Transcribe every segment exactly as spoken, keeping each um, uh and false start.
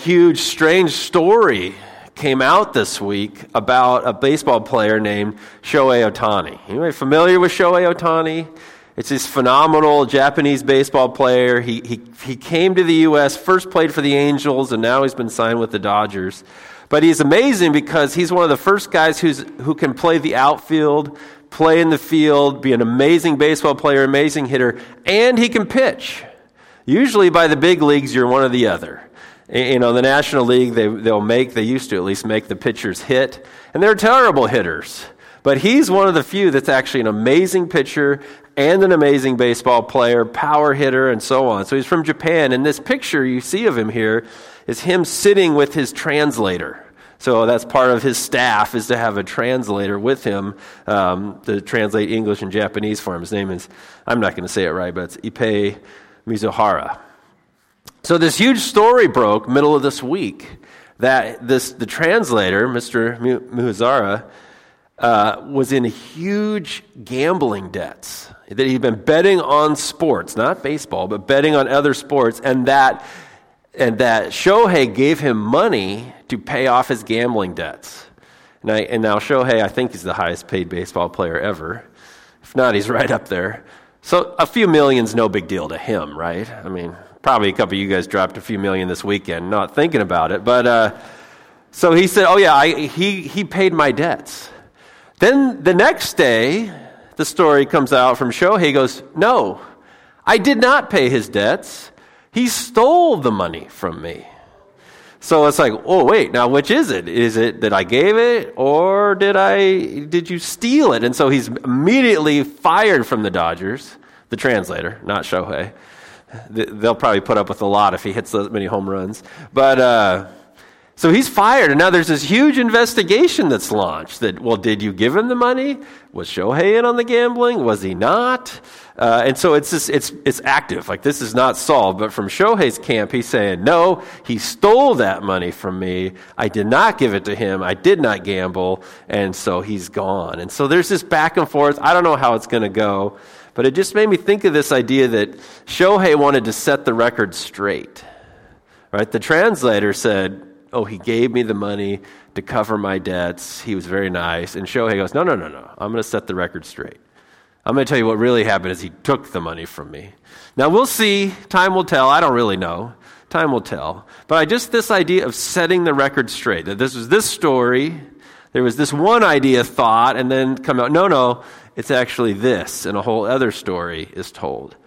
huge, strange story came out this week about a baseball player named Shohei Ohtani. Anybody familiar with Shohei Ohtani? It's this phenomenal Japanese baseball player. He he he came to the U S, first played for the Angels, and now he's been signed with the Dodgers. But he's amazing because he's one of the first guys who's who can play the outfield, play in the field, be an amazing baseball player, amazing hitter, and he can pitch. Usually by the big leagues, you're one or the other. You know, the National League, they, they'll make, they used to at least make the pitchers hit, and they're terrible hitters. But he's one of the few that's actually an amazing pitcher and an amazing baseball player, power hitter, and so on. So he's from Japan, and this picture you see of him here is him sitting with his translator. So that's part of his staff, is to have a translator with him um, to translate English and Japanese for him. His name is, I'm not going to say it right, but it's Ippei Mizuhara. So this huge story broke middle of this week that this the translator, Mister Mizuhara, uh, was in huge gambling debts, that he'd been betting on sports, not baseball, but betting on other sports, and that and that Shohei gave him money to pay off his gambling debts. And, I, and now Shohei, I think he's the highest paid baseball player ever. If not, he's right up there. So a few million's no big deal to him, right? I mean, probably a couple of you guys dropped a few million this weekend, not thinking about it. But uh, so he said, oh yeah, I, he he paid my debts. Then the next day, the story comes out from Shohei. He goes, no, I did not pay his debts. He stole the money from me. So it's like, oh wait, now which is it? Is it that I gave it, or did I did you steal it? And so he's immediately fired from the Dodgers, the translator, not Shohei. They'll probably put up with a lot if he hits those many home runs. But uh, so he's fired, and now there's this huge investigation that's launched. That, well, did you give him the money? Was Shohei in on the gambling? Was he not? Uh, and so it's just, it's it's active. Like, this is not solved. But from Shohei's camp, he's saying, no, he stole that money from me. I did not give it to him. I did not gamble. And so he's gone. And so there's this back and forth. I don't know how it's going to go. But it just made me think of this idea that Shohei wanted to set the record straight. Right? The translator said, oh, he gave me the money to cover my debts. He was very nice. And Shohei goes, no, no, no, no. I'm going to set the record straight. I'm going to tell you what really happened is he took the money from me. Now, we'll see. Time will tell. I don't really know. Time will tell. But I just, this idea of setting the record straight, that this was this story, there was this one idea thought, and then come out, no, no, it's actually this, and a whole other story is told.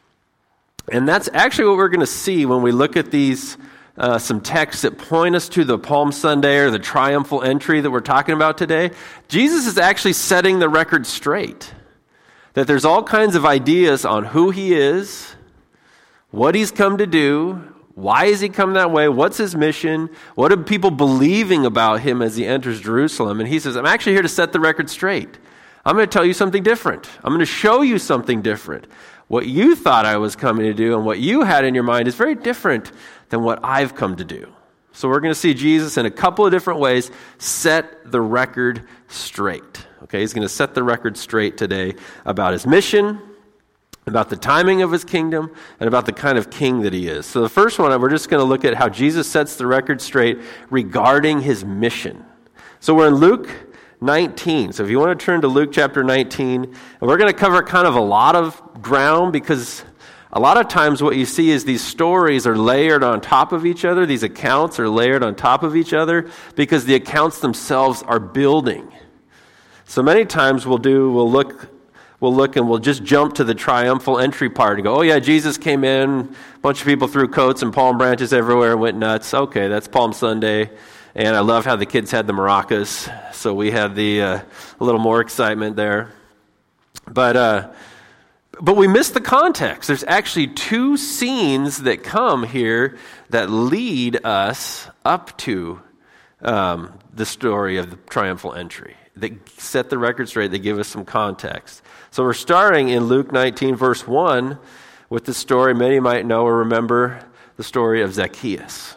And that's actually what we're going to see when we look at these, uh, some texts that point us to the Palm Sunday or the triumphal entry that we're talking about today. Jesus is actually setting the record straight. That there's all kinds of ideas on who he is, what he's come to do, why has he come that way, what's his mission, what are people believing about him as he enters Jerusalem. And he says, I'm actually here to set the record straight. I'm going to tell you something different. I'm going to show you something different. What you thought I was coming to do and what you had in your mind is very different than what I've come to do. So we're going to see Jesus in a couple of different ways set the record straight. Okay, he's going to set the record straight today about his mission, about the timing of his kingdom, and about the kind of king that he is. So the first one, we're just going to look at how Jesus sets the record straight regarding his mission. So we're in Luke nineteen. So if you want to turn to Luke chapter nineteen, and we're going to cover kind of a lot of ground, because a lot of times what you see is these stories are layered on top of each other. These accounts are layered on top of each other because the accounts themselves are building. So many times we'll do, we'll look, we'll look and we'll just jump to the triumphal entry part and go, oh yeah, Jesus came in, a bunch of people threw coats and palm branches everywhere and went nuts. Okay, that's Palm Sunday. And I love how the kids had the maracas. So we had the, uh, a little more excitement there. But, uh, But we miss the context. There's actually two scenes that come here that lead us up to um, the story of the triumphal entry, that set the record straight, that give us some context. So we're starting in Luke nineteen, verse one, with the story many might know or remember, the story of Zacchaeus.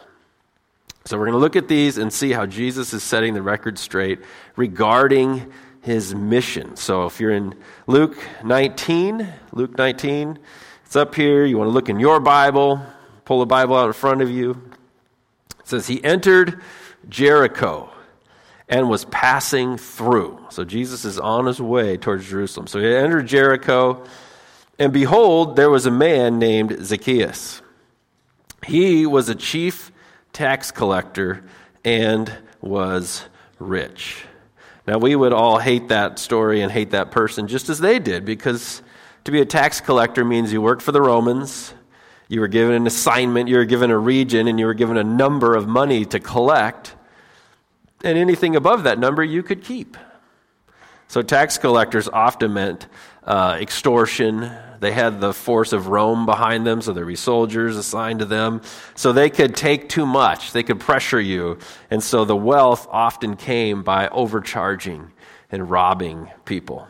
So we're going to look at these and see how Jesus is setting the record straight regarding his mission. So if you're in Luke nineteen, Luke nineteen, it's up here. You want to look in your Bible, pull the Bible out in front of you. It says, he entered Jericho and was passing through. So Jesus is on his way towards Jerusalem. So he entered Jericho, and behold, there was a man named Zacchaeus. He was a chief tax collector and was rich. Now, we would all hate that story and hate that person just as they did, because to be a tax collector means you worked for the Romans, you were given an assignment, you were given a region, and you were given a number of money to collect, and anything above that number you could keep. So tax collectors often meant uh, extortion. They had the force of Rome behind them, so there would be soldiers assigned to them. So they could take too much. They could pressure you. And so the wealth often came by overcharging and robbing people.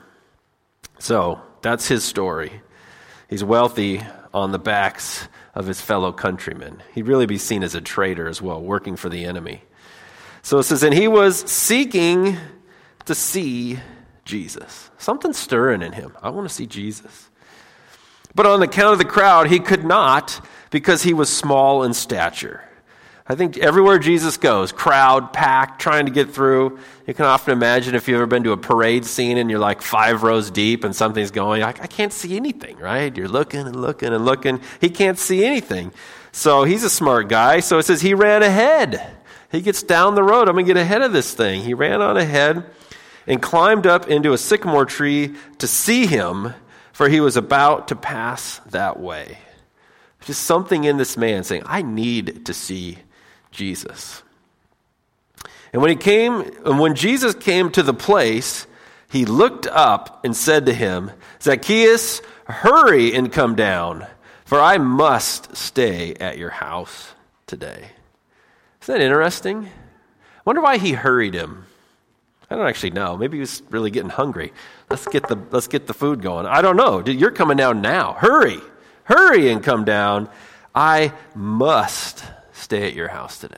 So that's his story. He's wealthy on the backs of his fellow countrymen. He'd really be seen as a traitor as well, working for the enemy. So it says, and he was seeking to see Jesus. Something's stirring in him. I want to see Jesus. But on account of the crowd, he could not, because he was small in stature. I think everywhere Jesus goes, crowd, packed, trying to get through. You can often imagine if you've ever been to a parade scene and you're like five rows deep and something's going, like, I can't see anything, right? You're looking and looking and looking. He can't see anything. So he's a smart guy. So it says he ran ahead. He gets down the road. I'm going to get ahead of this thing. He ran on ahead and climbed up into a sycamore tree to see him, for he was about to pass that way. Just something in this man saying, I need to see Jesus. And when he came, and when Jesus came to the place, he looked up and said to him, Zacchaeus, hurry and come down, for I must stay at your house today. Isn't that interesting? I wonder why he hurried him. I don't actually know. Maybe he was really getting hungry. Let's get the let's get the food going. I don't know. You're coming down now. Hurry. Hurry and come down. I must stay at your house today.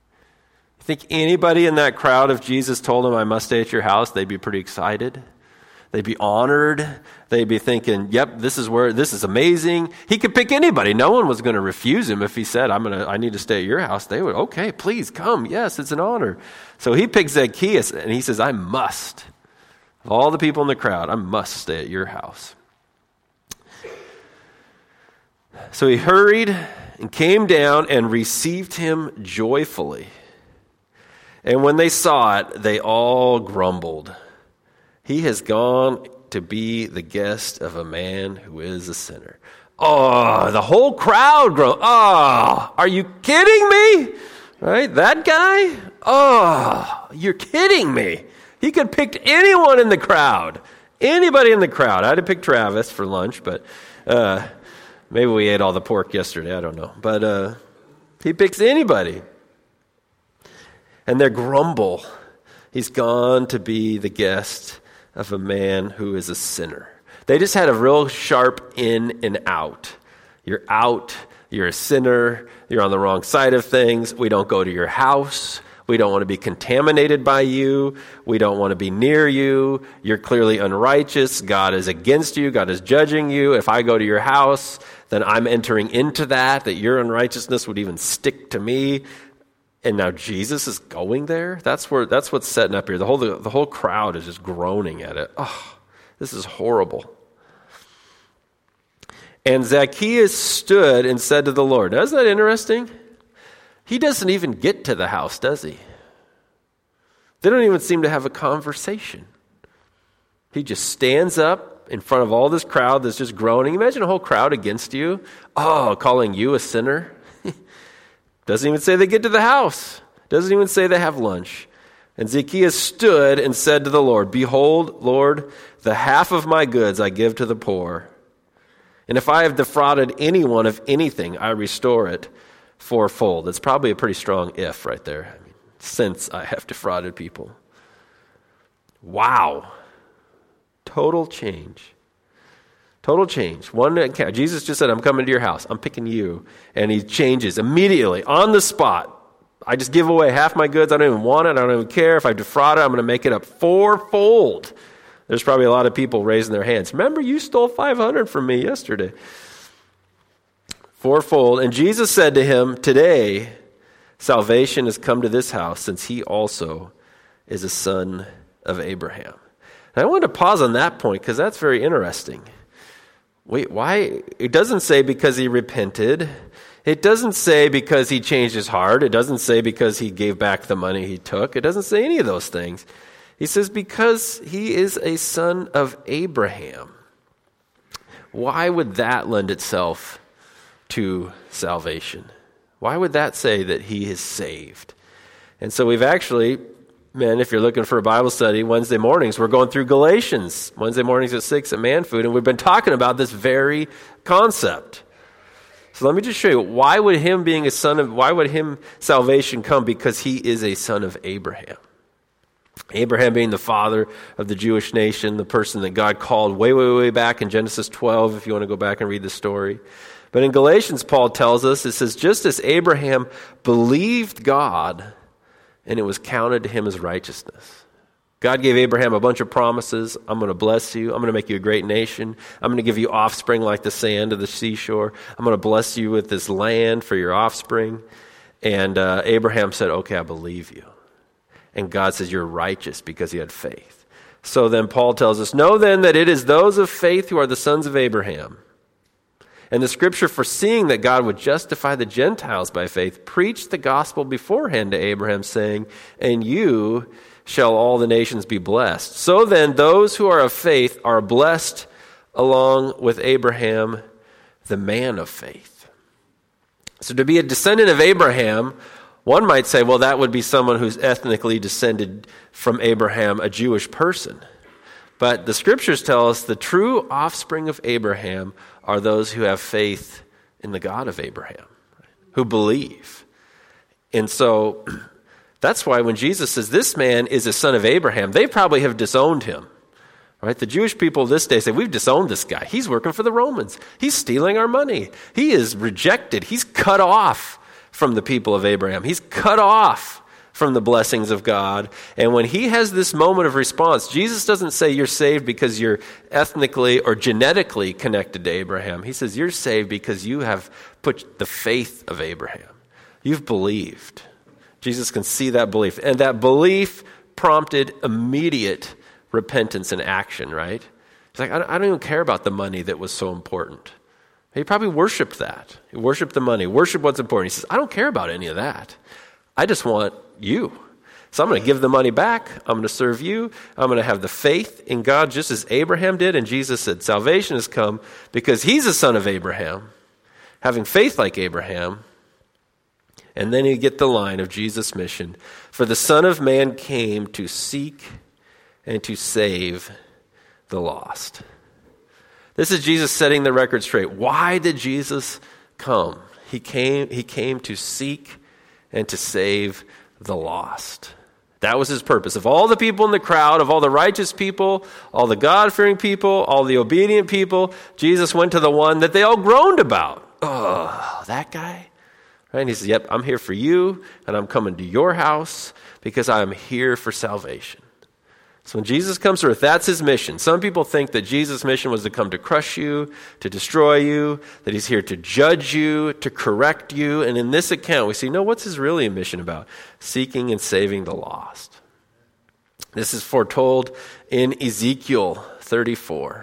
You think anybody in that crowd, if Jesus told them, I must stay at your house, they'd be pretty excited? They'd be honored. They'd be thinking, yep, this is where this is amazing. He could pick anybody. No one was going to refuse him if he said, I'm gonna I need to stay at your house. They would, okay, please come. Yes, it's an honor. So he picks Zacchaeus and he says, I must. Of all the people in the crowd, I must stay at your house. So he hurried and came down and received him joyfully. And when they saw it, they all grumbled. He has gone to be the guest of a man who is a sinner. Oh, the whole crowd groaned. Oh, are you kidding me? Right? That guy? Oh, you're kidding me. He could pick anyone in the crowd. Anybody in the crowd. I had to pick Travis for lunch, but uh, maybe we ate all the pork yesterday. I don't know. But uh, he picks anybody. And they grumble. He's gone to be the guest of a man who is a sinner. They just had a real sharp in and out. You're out. You're a sinner. You're on the wrong side of things. We don't go to your house. We don't want to be contaminated by you. We don't want to be near you. You're clearly unrighteous. God is against you. God is judging you. If I go to your house, then I'm entering into that, that your unrighteousness would even stick to me. And now Jesus is going there? That's where that's what's setting up here. The whole the, the whole crowd is just groaning at it. Oh, this is horrible. And Zacchaeus stood and said to the Lord. Now, isn't that interesting? He doesn't even get to the house, does he? They don't even seem to have a conversation. He just stands up in front of all this crowd that's just groaning. Imagine a whole crowd against you. Oh, calling you a sinner. Doesn't even say they get to the house. Doesn't even say they have lunch. And Zacchaeus stood and said to the Lord, Behold, Lord, the half of my goods I give to the poor. And if I have defrauded anyone of anything, I restore it fourfold. That's probably a pretty strong if right there. I mean, since I have defrauded people. Wow. Total change. Total change. One account. Jesus just said, I'm coming to your house. I'm picking you. And he changes immediately, on the spot. I just give away half my goods. I don't even want it. I don't even care. If I defraud it, I'm going to make it up fourfold. There's probably a lot of people raising their hands. Remember, you stole five hundred from me yesterday. Fourfold. And Jesus said to him, Today salvation has come to this house, since he also is a son of Abraham. And I wanted to pause on that point because that's very interesting. Wait, why? It doesn't say because he repented. It doesn't say because he changed his heart. It doesn't say because he gave back the money he took. It doesn't say any of those things. He says because he is a son of Abraham. Why would that lend itself to salvation? Why would that say that he is saved? And so we've actually, man, if you're looking for a Bible study, Wednesday mornings, we're going through Galatians. Wednesday mornings at six at Man Food, and we've been talking about this very concept. So let me just show you, why would him being a son of, why would him salvation come? Because he is a son of Abraham. Abraham being the father of the Jewish nation, the person that God called way, way, way back in Genesis twelve, if you want to go back and read the story. But in Galatians, Paul tells us, it says, just as Abraham believed God, and it was counted to him as righteousness. God gave Abraham a bunch of promises. I'm going to bless you. I'm going to make you a great nation. I'm going to give you offspring like the sand of the seashore. I'm going to bless you with this land for your offspring. And uh, Abraham said, okay, I believe you. And God says, you're righteous because he had faith. So then Paul tells us, know then that it is those of faith who are the sons of Abraham. And the scripture, foreseeing that God would justify the Gentiles by faith, preached the gospel beforehand to Abraham, saying, and you shall all the nations be blessed. So then those who are of faith are blessed along with Abraham, the man of faith. So to be a descendant of Abraham, one might say, well, that would be someone who's ethnically descended from Abraham, a Jewish person. But the scriptures tell us the true offspring of Abraham are those who have faith in the God of Abraham, who believe. And so that's why when Jesus says this man is a son of Abraham, they probably have disowned him. Right? The Jewish people this day say, we've disowned this guy. He's working for the Romans. He's stealing our money. He is rejected. He's cut off from the people of Abraham. He's cut off from the blessings of God. And when he has this moment of response, Jesus doesn't say you're saved because you're ethnically or genetically connected to Abraham. He says you're saved because you have put the faith of Abraham. You've believed. Jesus can see that belief. And that belief prompted immediate repentance and action, right? He's like, I don't even care about the money that was so important. He probably worshiped that. He worshiped the money, worshiped what's important. He says, I don't care about any of that. I just want you. So I'm going to give the money back. I'm going to serve you. I'm going to have the faith in God just as Abraham did. And Jesus said, salvation has come because he's a son of Abraham, having faith like Abraham. And then you get the line of Jesus' mission. For the Son of Man came to seek and to save the lost. This is Jesus setting the record straight. Why did Jesus come? He came, he came to seek and to save the lost. That was his purpose. Of all the people in the crowd, of all the righteous people, all the God-fearing people, all the obedient people, Jesus went to the one that they all groaned about. Oh, that guy? Right? And he says, yep, I'm here for you, and I'm coming to your house because I am here for salvation. So when Jesus comes to earth, that's his mission. Some people think that Jesus' mission was to come to crush you, to destroy you, that he's here to judge you, to correct you. And in this account, we see, no, what's his really mission about? Seeking and saving the lost. This is foretold in Ezekiel thirty-four,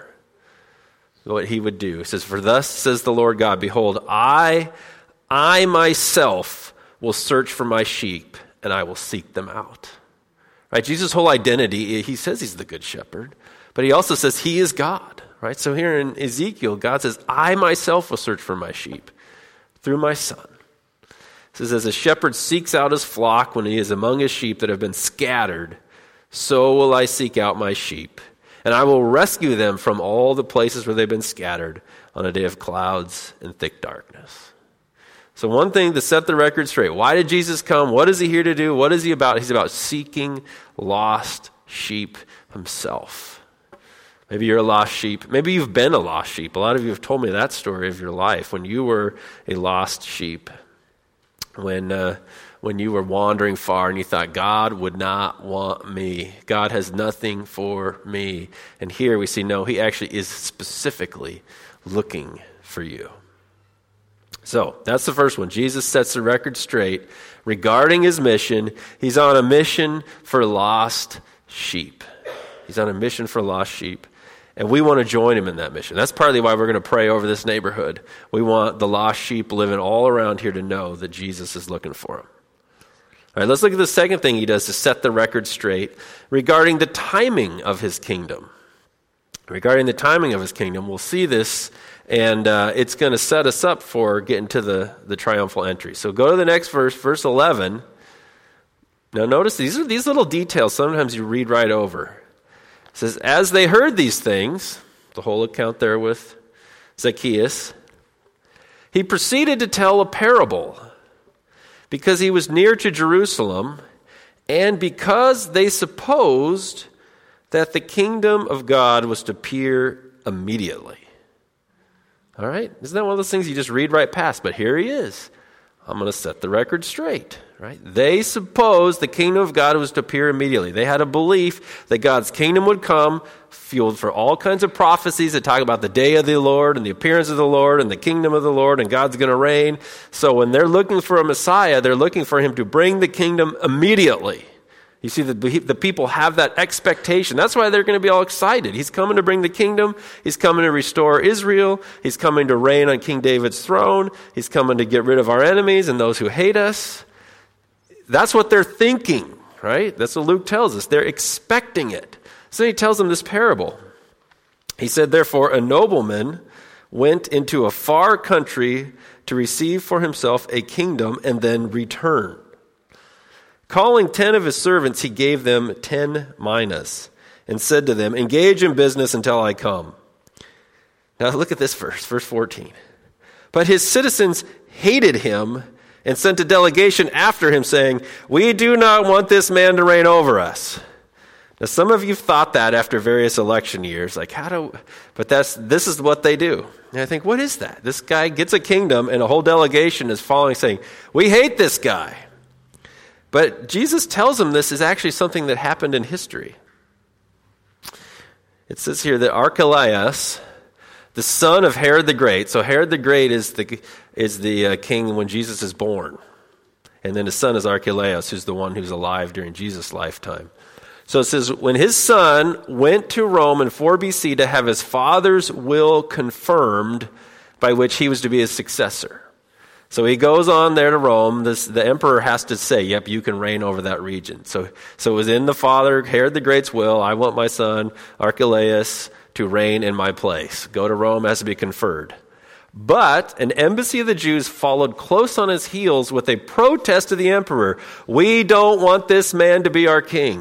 what he would do. It says, for thus says the Lord God, behold, I, I myself will search for my sheep, and I will seek them out. Right, Jesus' whole identity, he says he's the good shepherd, but he also says he is God. Right, so here in Ezekiel, God says, I myself will search for my sheep through my son. It says, as a shepherd seeks out his flock when he is among his sheep that have been scattered, so will I seek out my sheep, and I will rescue them from all the places where they've been scattered on a day of clouds and thick darkness. So one thing to set the record straight. Why did Jesus come? What is he here to do? What is he about? He's about seeking lost sheep himself. Maybe you're a lost sheep. Maybe you've been a lost sheep. A lot of you have told me that story of your life when you were a lost sheep. When, uh, when you were wandering far and you thought, God would not want me. God has nothing for me. And here we see, no, he actually is specifically looking for you. So that's the first one. Jesus sets the record straight regarding his mission. He's on a mission for lost sheep. He's on a mission for lost sheep. And we want to join him in that mission. That's partly why we're going to pray over this neighborhood. We want the lost sheep living all around here to know that Jesus is looking for them. All right, let's look at the second thing he does to set the record straight regarding the timing of his kingdom. Regarding the timing of his kingdom, we'll see this, and uh, it's going to set us up for getting to the, the triumphal entry. So go to the next verse, verse eleven. Now notice these are these little details sometimes you read right over. It says, as they heard these things, the whole account there with Zacchaeus, he proceeded to tell a parable because he was near to Jerusalem and because they supposed that the kingdom of God was to appear immediately. All right? Isn't that one of those things you just read right past? But here he is. I'm going to set the record straight. Right? They supposed the kingdom of God was to appear immediately. They had a belief that God's kingdom would come, fueled for all kinds of prophecies that talk about the day of the Lord and the appearance of the Lord and the kingdom of the Lord, and God's going to reign. So when they're looking for a Messiah, they're looking for him to bring the kingdom immediately. You see, the, the people have that expectation. That's why they're going to be all excited. He's coming to bring the kingdom. He's coming to restore Israel. He's coming to reign on King David's throne. He's coming to get rid of our enemies and those who hate us. That's what they're thinking, right? That's what Luke tells us. They're expecting it. So he tells them this parable. He said, therefore, a nobleman went into a far country to receive for himself a kingdom and then return. Calling ten of his servants, he gave them ten minas and said to them, engage in business until I come. Now look at this verse, verse fourteen. But his citizens hated him and sent a delegation after him saying, we do not want this man to reign over us. Now some of you thought that after various election years, like how do, but that's, this is what they do. And I think, what is that? This guy gets a kingdom and a whole delegation is following saying, we hate this guy. But Jesus tells them this is actually something that happened in history. It says here that Archelaus, the son of Herod the Great, so Herod the Great is the is the uh, king when Jesus is born. And then his son is Archelaus, who's the one who's alive during Jesus' lifetime. So it says, when his son went to Rome in four B C to have his father's will confirmed by which he was to be his successor. So he goes on there to Rome. This, the emperor has to say, yep, you can reign over that region. So, so it was in the father, Herod the Great's will, I want my son, Archelaus, to reign in my place. Go to Rome, has to be conferred. But an embassy of the Jews followed close on his heels with a protest to the emperor. We don't want this man to be our king.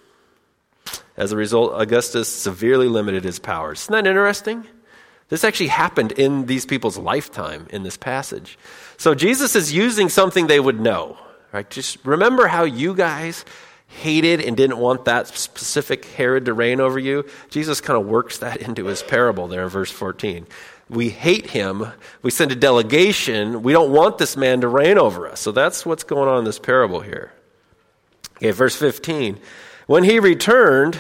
As a result, Augustus severely limited his powers. Isn't that interesting? This actually happened in these people's lifetime in this passage. So Jesus is using something they would know. Right? Just remember how you guys hated and didn't want that specific Herod to reign over you. Jesus kind of works that into his parable there in verse fourteen. We hate him. We send a delegation. We don't want this man to reign over us. So that's what's going on in this parable here. Okay, verse fifteen. When he returned,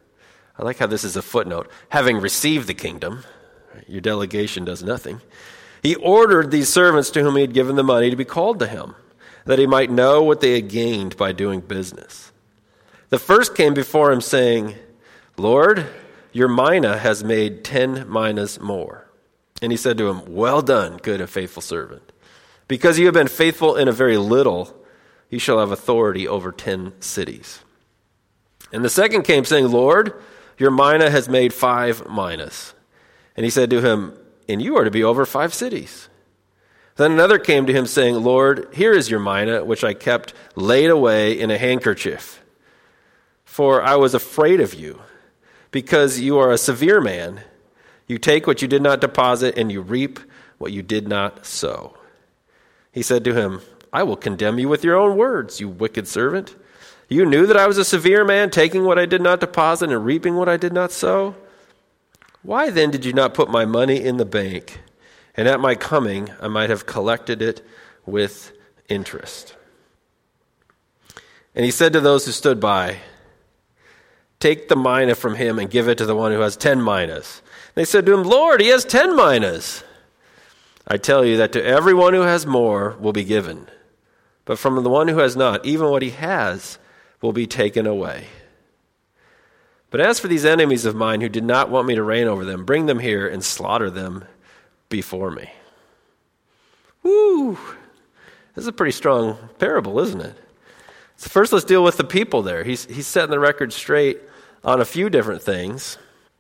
I like how this is a footnote, having received the kingdom, your delegation does nothing, he ordered these servants to whom he had given the money to be called to him, that he might know what they had gained by doing business. The first came before him saying, Lord, your mina has made ten minas more. And he said to him, well done, good and faithful servant. Because you have been faithful in a very little, you shall have authority over ten cities. And the second came saying, Lord, your mina has made five minas. And he said to him, and you are to be over five cities. Then another came to him saying, Lord, here is your mina, which I kept laid away in a handkerchief. For I was afraid of you, because you are a severe man. You take what you did not deposit, and you reap what you did not sow. He said to him, I will condemn you with your own words, you wicked servant. You knew that I was a severe man, taking what I did not deposit and reaping what I did not sow. Why then did you not put my money in the bank, and at my coming I might have collected it with interest? And he said to those who stood by, take the mina from him and give it to the one who has ten minas. They said to him, Lord, he has ten minas. I tell you that to everyone who has more will be given, but from the one who has not, even what he has will be taken away. But as for these enemies of mine who did not want me to reign over them, bring them here and slaughter them before me." Woo! This is a pretty strong parable, isn't it? So first, let's deal with the people there. He's he's setting the record straight on a few different things.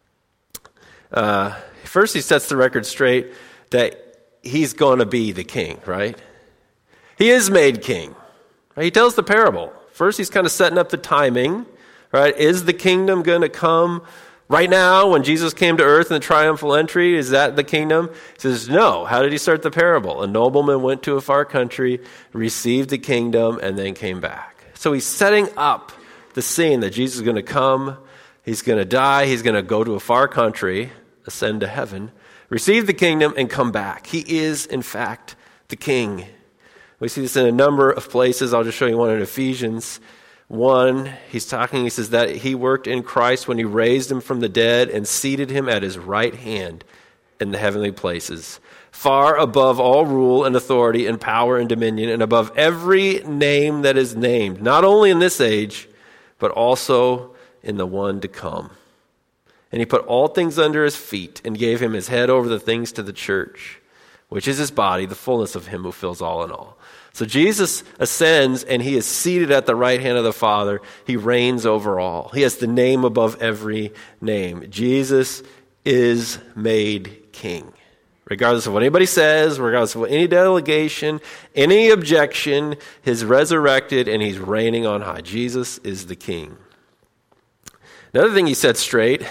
Uh, first, he sets the record straight that he's going to be the king, right? He is made king. Right? He tells the parable. First, he's kind of setting up the timing, right? Is the kingdom going to come right now when Jesus came to earth in the triumphal entry? Is that the kingdom? He says, no. How did he start the parable? A nobleman went to a far country, received the kingdom, and then came back. So he's setting up the scene that Jesus is going to come, he's going to die, he's going to go to a far country, ascend to heaven, receive the kingdom, and come back. He is, in fact, the king. We see this in a number of places. I'll just show you one in Ephesians one. He's talking, he says that he worked in Christ when he raised him from the dead and seated him at his right hand in the heavenly places, far above all rule and authority and power and dominion, and above every name that is named, not only in this age, but also in the one to come. And he put all things under his feet and gave him his head over the things to the church, which is his body, the fullness of him who fills all in all. So Jesus ascends and he is seated at the right hand of the Father. He reigns over all. He has the name above every name. Jesus is made king. Regardless of what anybody says, regardless of what any delegation, any objection, he's resurrected and he's reigning on high. Jesus is the king. Another thing he said straight,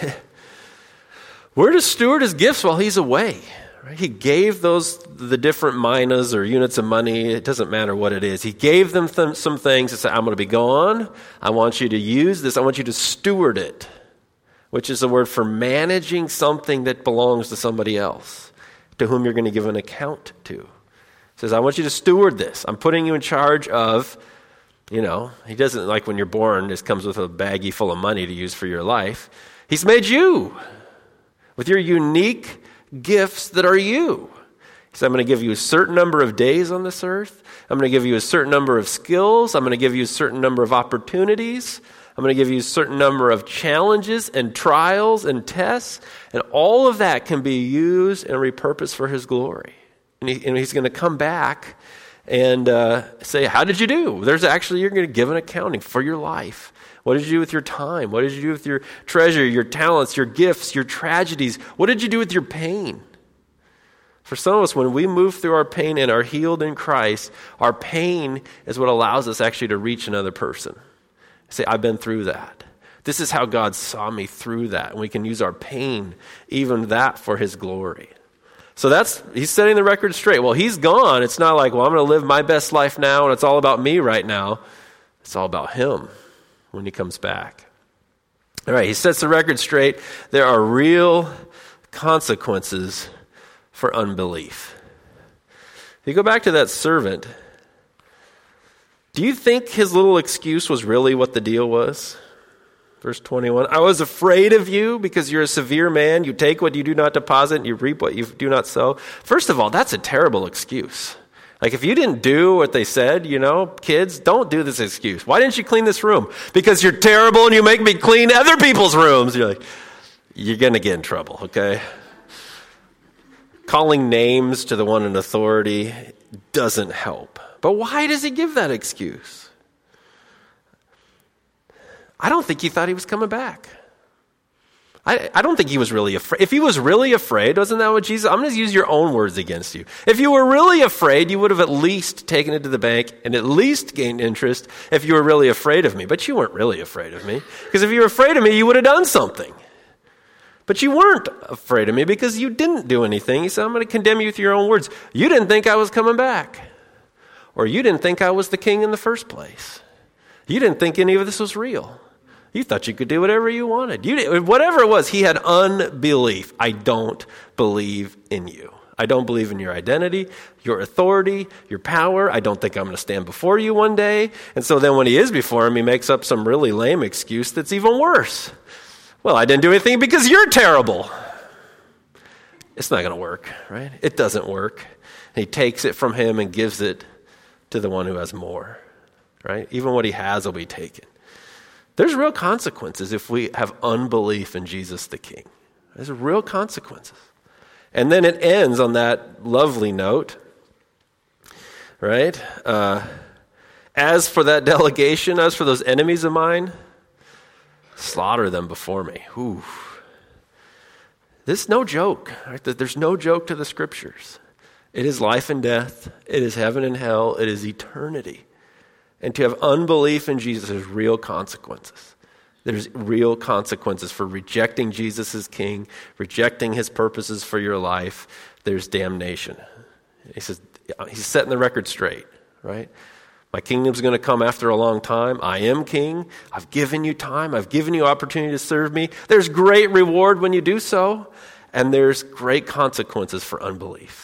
we're to steward his gifts while he's away. Right? He gave those, the different minas or units of money, it doesn't matter what it is. He gave them th- some things to say, I'm going to be gone. I want you to use this. I want you to steward it, which is a word for managing something that belongs to somebody else, to whom you're going to give an account to. He says, I want you to steward this. I'm putting you in charge of, you know, he doesn't, like when you're born, this comes with a baggie full of money to use for your life. He's made you with your unique gifts that are you. He said, I'm going to give you a certain number of days on this earth. I'm going to give you a certain number of skills. I'm going to give you a certain number of opportunities. I'm going to give you a certain number of challenges and trials and tests. And all of that can be used and repurposed for his glory. And, he, and he's going to come back and uh, say, how did you do? There's actually, you're going to give an accounting for your life. What did you do with your time? What did you do with your treasure, your talents, your gifts, your tragedies? What did you do with your pain? For some of us, when we move through our pain and are healed in Christ, our pain is what allows us actually to reach another person. Say, I've been through that. This is how God saw me through that. And we can use our pain, even that, for his glory. So that's, he's setting the record straight. Well, he's gone. It's not like, well, I'm going to live my best life now, and it's all about me right now. It's all about him when he comes back. All right, he sets the record straight. There are real consequences for unbelief. If you go back to that servant, do you think his little excuse was really what the deal was? Verse twenty-one, I was afraid of you because you're a severe man. You take what you do not deposit and you reap what you do not sow. First of all, that's a terrible excuse. Like if you didn't do what they said, you know, kids, don't do this excuse. Why didn't you clean this room? Because you're terrible and you make me clean other people's rooms. You're like, you're going to get in trouble, okay? Calling names to the one in authority doesn't help. But why does he give that excuse? I don't think he thought he was coming back. I, I don't think he was really afraid. If he was really afraid, wasn't that what Jesus... I'm going to use your own words against you. If you were really afraid, you would have at least taken it to the bank and at least gained interest if you were really afraid of me. But you weren't really afraid of me. Because if you were afraid of me, you would have done something. But you weren't afraid of me because you didn't do anything. He said, I'm going to condemn you with your own words. You didn't think I was coming back. Or you didn't think I was the king in the first place. You didn't think any of this was real. You thought you could do whatever you wanted. You did, whatever it was, he had unbelief. I don't believe in you. I don't believe in your identity, your authority, your power. I don't think I'm going to stand before you one day. And so then when he is before him, he makes up some really lame excuse that's even worse. Well, I didn't do anything because you're terrible. It's not going to work, right? It doesn't work. He takes it from him and gives it to the one who has more, right? Even what he has will be taken. There's real consequences if we have unbelief in Jesus the King. There's real consequences. And then it ends on that lovely note, right? Uh, as for that delegation, as for those enemies of mine, slaughter them before me. Ooh. This is no joke. Right? There's no joke to the scriptures. It is life and death. It is heaven and hell. It is eternity. And to have unbelief in Jesus, there's real consequences. There's real consequences for rejecting Jesus as king, rejecting his purposes for your life. There's damnation. He says, he's setting the record straight, right? My kingdom's going to come after a long time. I am king. I've given you time. I've given you opportunity to serve me. There's great reward when you do so, and there's great consequences for unbelief.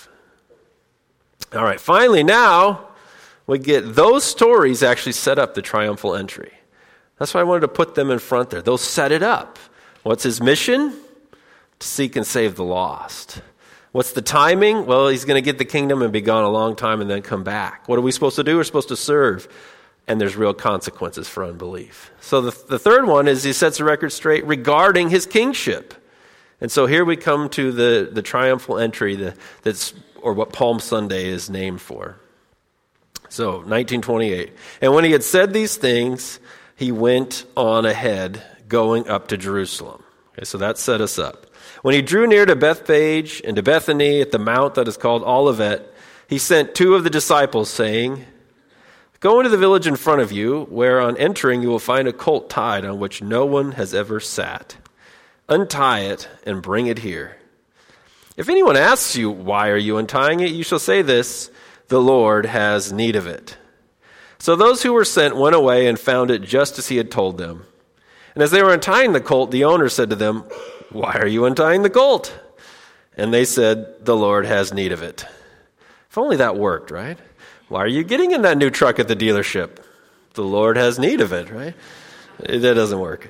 All right, finally now, we get those stories actually set up the triumphal entry. That's why I wanted to put them in front there. Those set it up. What's his mission? To seek and save the lost. What's the timing? Well, he's going to get the kingdom and be gone a long time and then come back. What are we supposed to do? We're supposed to serve. And there's real consequences for unbelief. So the, the third one is he sets the record straight regarding his kingship. And so here we come to the, the triumphal entry the, that's or what Palm Sunday is named for. So, nineteen twenty-eight. And when he had said these things, he went on ahead, going up to Jerusalem. Okay, so that set us up. When he drew near to Bethphage and to Bethany at the mount that is called Olivet, he sent two of the disciples, saying, "Go into the village in front of you, where on entering you will find a colt tied on which no one has ever sat. Untie it and bring it here. If anyone asks you, 'Why are you untying it?' you shall say this, 'The Lord has need of it.'" So those who were sent went away and found it just as he had told them. And as they were untying the colt, the owner said to them, "Why are you untying the colt?" And they said, "The Lord has need of it." If only that worked, right? Why are you getting in that new truck at the dealership? The Lord has need of it, right? That doesn't work.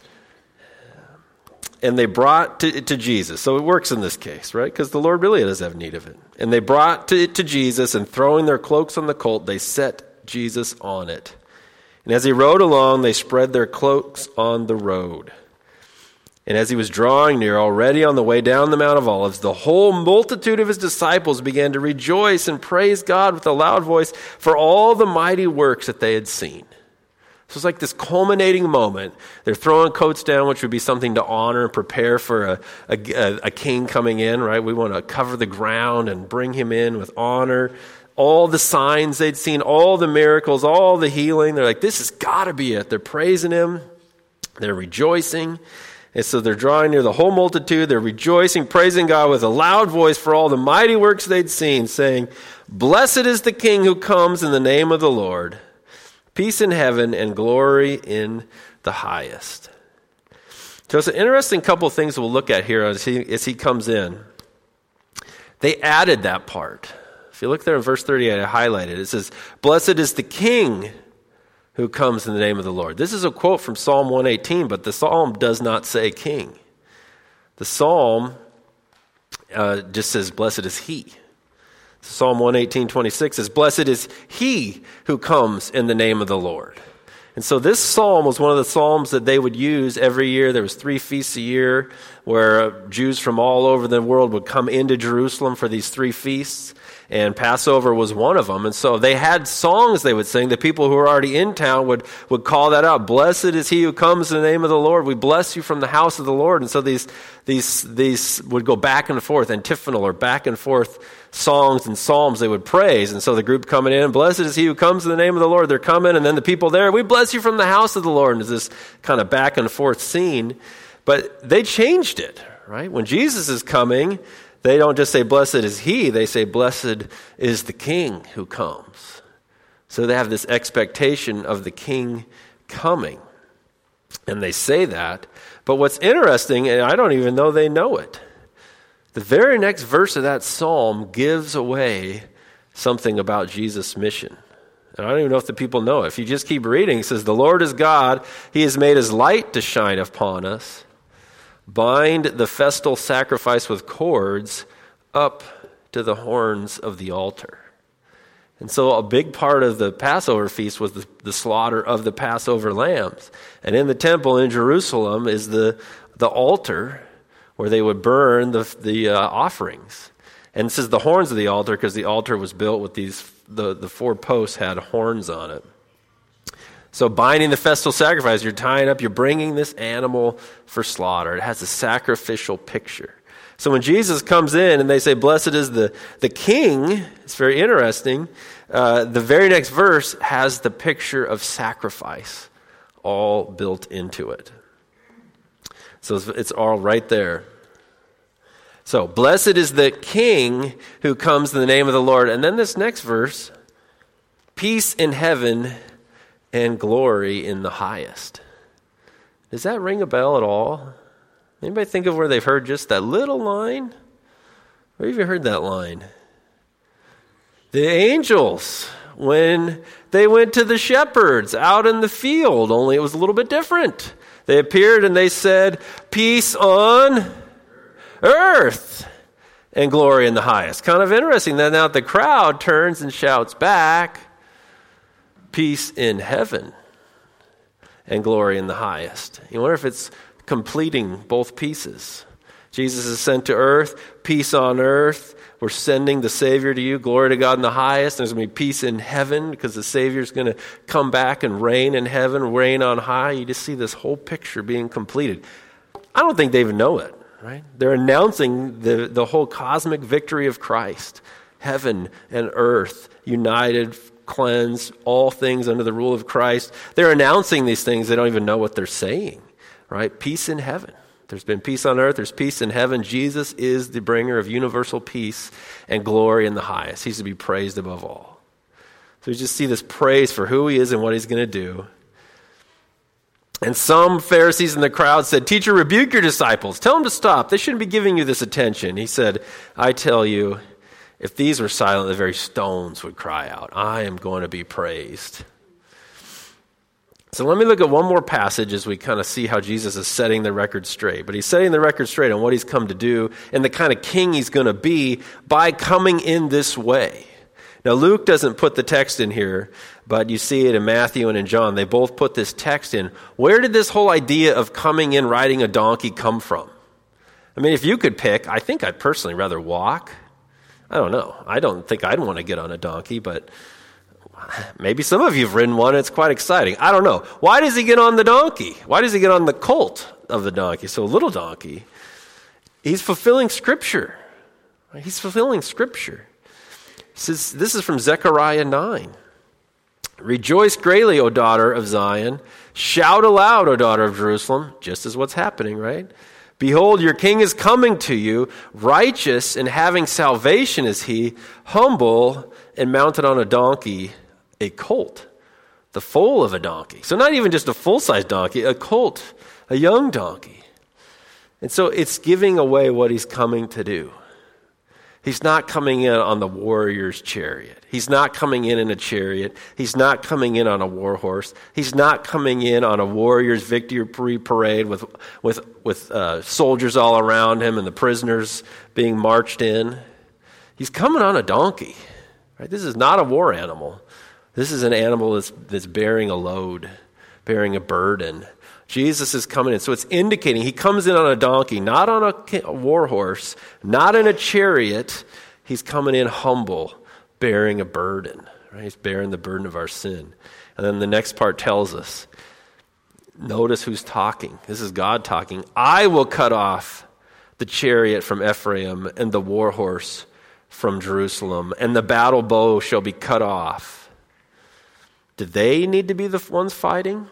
And they brought to, to Jesus. So it works in this case, right? Because the Lord really does have need of it. And they brought to, to Jesus, and throwing their cloaks on the colt, they set Jesus on it. And as he rode along, they spread their cloaks on the road. And as he was drawing near, already on the way down the Mount of Olives, the whole multitude of his disciples began to rejoice and praise God with a loud voice for all the mighty works that they had seen. So it's like this culminating moment. They're throwing coats down, which would be something to honor and prepare for a, a, a king coming in, right? We want to cover the ground and bring him in with honor. All the signs they'd seen, all the miracles, all the healing. They're like, this has got to be it. They're praising him. They're rejoicing. And so they're drawing near the whole multitude. They're rejoicing, praising God with a loud voice for all the mighty works they'd seen, saying, "Blessed is the King who comes in the name of the Lord. Peace in heaven and glory in the highest." So it's an interesting couple of things we'll look at here as he, as he comes in. They added that part. If you look there in verse thirty-eight, I highlighted it. It says, "Blessed is the King who comes in the name of the Lord." This is a quote from Psalm one eighteen, but the psalm does not say king. The psalm uh, just says, "Blessed is he." Psalm one eighteen, twenty-six says, "Blessed is he who comes in the name of the Lord." And so this psalm was one of the psalms that they would use every year. There was three feasts a year where Jews from all over the world would come into Jerusalem for these three feasts. And Passover was one of them. And so they had songs they would sing. The people who were already in town would, would call that out. "Blessed is he who comes in the name of the Lord. We bless you from the house of the Lord." And so these these these would go back and forth, antiphonal or back and forth songs and psalms they would praise. And so the group coming in, "Blessed is he who comes in the name of the Lord." They're coming. And then the people there, "We bless you from the house of the Lord." And it's this kind of back and forth scene. But they changed it, right? When Jesus is coming, they don't just say, "Blessed is he," they say, "Blessed is the King who comes." So they have this expectation of the King coming. And they say that. But what's interesting, and I don't even know they know it, the very next verse of that psalm gives away something about Jesus' mission. And I don't even know if the people know it. If you just keep reading, it says, "The Lord is God. He has made his light to shine upon us. Bind the festal sacrifice with cords up to the horns of the altar. And so a big part of the Passover feast was the, the slaughter of the Passover lambs. And in the temple in Jerusalem is the, the altar where they would burn the, the uh, offerings. And it says the horns of the altar because the altar was built with these, the, the four posts had horns on it. So binding the festal sacrifice, you're tying up, you're bringing this animal for slaughter. It has a sacrificial picture. So when Jesus comes in and they say, blessed is the, the king, it's very interesting. Uh, the very next verse has the picture of sacrifice all built into it. So it's, it's all right there. So blessed is the king who comes in the name of the Lord. And then this next verse, peace in heaven and glory in the highest. Does that ring a bell at all? Anybody think of where they've heard just that little line? Where have you heard that line? The angels, when they went to the shepherds out in the field, only it was a little bit different. They appeared and they said, peace on earth and glory in the highest. Kind of interesting that now the crowd turns and shouts back, peace in heaven and glory in the highest. You wonder if it's completing both pieces. Jesus is sent to earth, peace on earth. We're sending the Savior to you, glory to God in the highest. There's going to be peace in heaven because the Savior's going to come back and reign in heaven, reign on high. You just see this whole picture being completed. I don't think they even know it, right? They're announcing the, the whole cosmic victory of Christ. Heaven and earth united, cleansed, all things under the rule of Christ. They're announcing these things. They don't even know what they're saying, right? Peace in heaven. There's been peace on earth. There's peace in heaven. Jesus is the bringer of universal peace and glory in the highest. He's to be praised above all. So you just see this praise for who he is and what he's going to do. And some Pharisees in the crowd said, teacher, rebuke your disciples. Tell them to stop. They shouldn't be giving you this attention. He said, I tell you, if these were silent, the very stones would cry out, I am going to be praised. So let me look at one more passage as we kind of see how Jesus is setting the record straight. But he's setting the record straight on what he's come to do and the kind of king he's going to be by coming in this way. Now, Luke doesn't put the text in here, but you see it in Matthew and in John. They both put this text in. Where did this whole idea of coming in riding a donkey come from? I mean, if you could pick, I think I'd personally rather walk. I don't know. I don't think I'd want to get on a donkey, but maybe some of you have ridden one. It's quite exciting. I don't know. Why does he get on the donkey? Why does he get on the colt of the donkey? So a little donkey. He's fulfilling Scripture. He's fulfilling Scripture. He says, this is from Zechariah nine. Rejoice greatly, O daughter of Zion. Shout aloud, O daughter of Jerusalem. Just as what's happening, right? Behold, your king is coming to you. Righteous and having salvation is he. Humble and mounted on a donkey, a colt, the foal of a donkey. So not even just a full-size donkey, a colt, a young donkey. And so it's giving away what he's coming to do. He's not coming in on the warrior's chariot. He's not coming in in a chariot. He's not coming in on a war horse. He's not coming in on a warrior's victory parade with, with, with uh, soldiers all around him and the prisoners being marched in. He's coming on a donkey. Right? This is not a war animal. This is an animal that's, that's bearing a load, bearing a burden. Jesus is coming in. So it's indicating he comes in on a donkey, not on a, a war horse, not in a chariot. He's coming in humble, bearing a burden. Right? He's bearing the burden of our sin. And then the next part tells us, notice who's talking. This is God talking. I will cut off the chariot from Ephraim and the war horse from Jerusalem, and the battle bow shall be cut off. Do they need to be the ones fighting?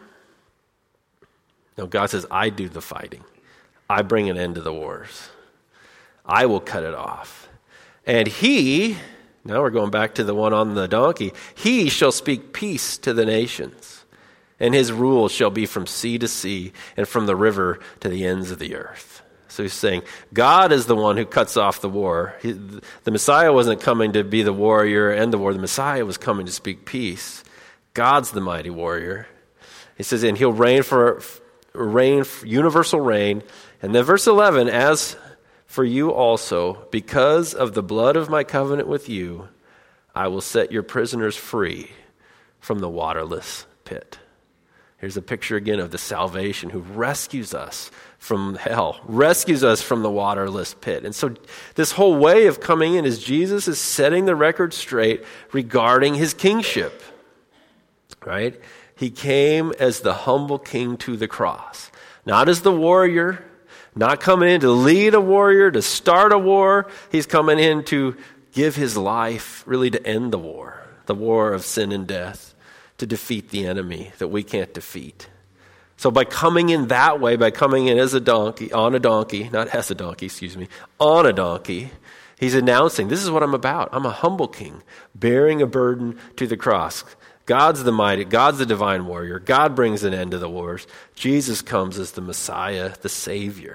No, God says, I do the fighting. I bring an end to the wars. I will cut it off. And he, now we're going back to the one on the donkey, he shall speak peace to the nations, and his rule shall be from sea to sea and from the river to the ends of the earth. So he's saying, God is the one who cuts off the war. He, the Messiah wasn't coming to be the warrior and the war. The Messiah was coming to speak peace. God's the mighty warrior. He says, and he'll reign for reign, universal reign. And then verse eleven, as For you also, because of the blood of my covenant with you, I will set your prisoners free from the waterless pit. Here's a picture again of the salvation who rescues us from hell, rescues us from the waterless pit. And so this whole way of coming in is Jesus is setting the record straight regarding his kingship, right? He came as the humble king to the cross, not as the warrior, not coming in to lead a warrior, to start a war. He's coming in to give his life, really to end the war, the war of sin and death, to defeat the enemy that we can't defeat. So by coming in that way, by coming in as a donkey, on a donkey, not as a donkey, excuse me, on a donkey, he's announcing, this is what I'm about. I'm a humble king, bearing a burden to the cross. God's the mighty, God's the divine warrior. God brings an end to the wars. Jesus comes as the Messiah, the Savior.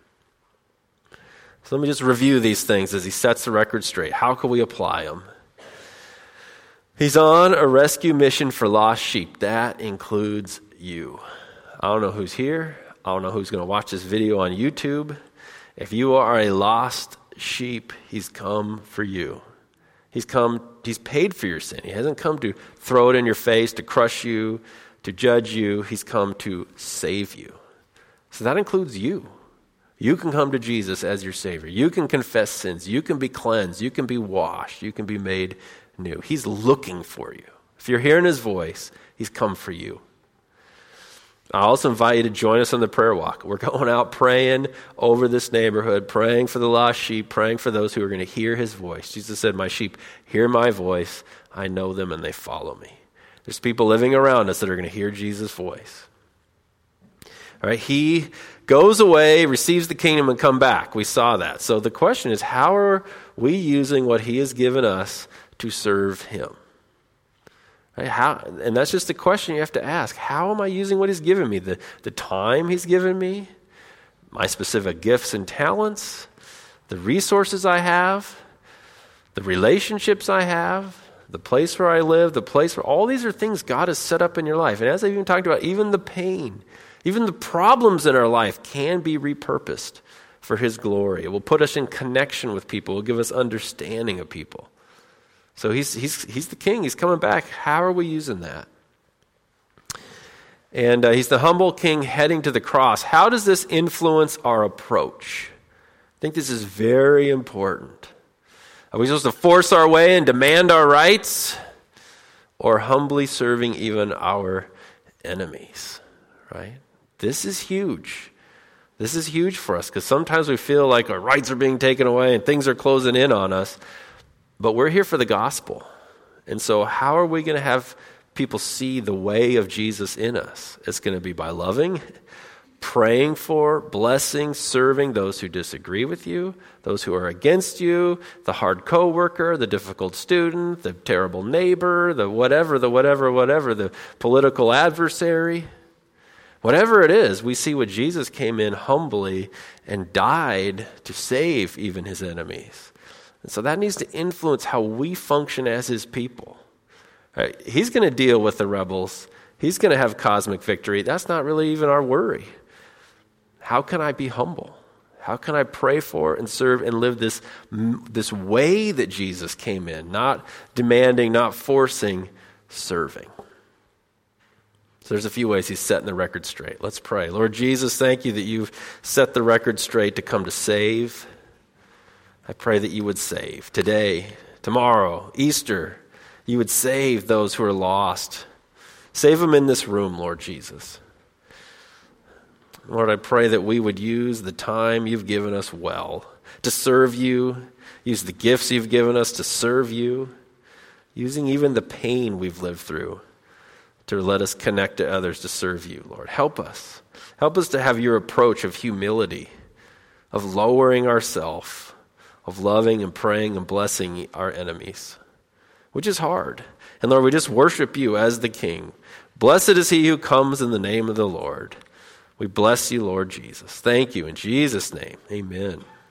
So let me just review these things as he sets the record straight. How can we apply them? He's on a rescue mission for lost sheep. That includes you. I don't know who's here. I don't know who's going to watch this video on YouTube. If you are a lost sheep, he's come for you. He's come, he's paid for your sin. He hasn't come to throw it in your face, to crush you, to judge you. He's come to save you. So that includes you. You can come to Jesus as your Savior. You can confess sins. You can be cleansed. You can be washed. You can be made new. He's looking for you. If you're hearing his voice, he's come for you. I also invite you to join us on the prayer walk. We're going out praying over this neighborhood, praying for the lost sheep, praying for those who are going to hear his voice. Jesus said, my sheep hear my voice. I know them and they follow me. There's people living around us that are going to hear Jesus' voice. All right, he goes away, receives the kingdom, and come back. We saw that. So the question is, how are we using what he has given us to serve him? Right? How, and that's just the question you have to ask. How am I using what he's given me? The, the time he's given me, my specific gifts and talents, the resources I have, the relationships I have, the place where I live, the place where, all these are things God has set up in your life. And as I've even talked about, even the pain, even the problems in our life can be repurposed for his glory. It will put us in connection with people. It will give us understanding of people. So he's he's he's the king. He's coming back. How are we using that? And uh, he's the humble king heading to the cross. How does this influence our approach? I think this is very important. Are we supposed to force our way and demand our rights, or humbly serving even our enemies? Right? This is huge. This is huge for us because sometimes we feel like our rights are being taken away and things are closing in on us. But we're here for the gospel. And so how are we going to have people see the way of Jesus in us? It's going to be by loving, praying for, blessing, serving those who disagree with you, those who are against you, the hard coworker, the difficult student, the terrible neighbor, the whatever, the whatever, whatever, the political adversary. Whatever it is, we see what Jesus came in humbly and died to save even his enemies. And so that needs to influence how we function as his people. Right? He's going to deal with the rebels. He's going to have cosmic victory. That's not really even our worry. How can I be humble? How can I pray for and serve and live this, this way that Jesus came in? Not demanding, not forcing, serving. So there's a few ways he's setting the record straight. Let's pray. Lord Jesus, thank you that you've set the record straight to come to save. I pray that you would save today, tomorrow, Easter. You would save those who are lost. Save them in this room, Lord Jesus. Lord, I pray that we would use the time you've given us well to serve you, use the gifts you've given us to serve you, using even the pain we've lived through to let us connect to others to serve you, Lord. Help us. Help us to have your approach of humility, of lowering ourselves, of loving and praying and blessing our enemies, which is hard. And Lord, we just worship you as the King. Blessed is he who comes in the name of the Lord. We bless you, Lord Jesus. Thank you in Jesus' name. Amen.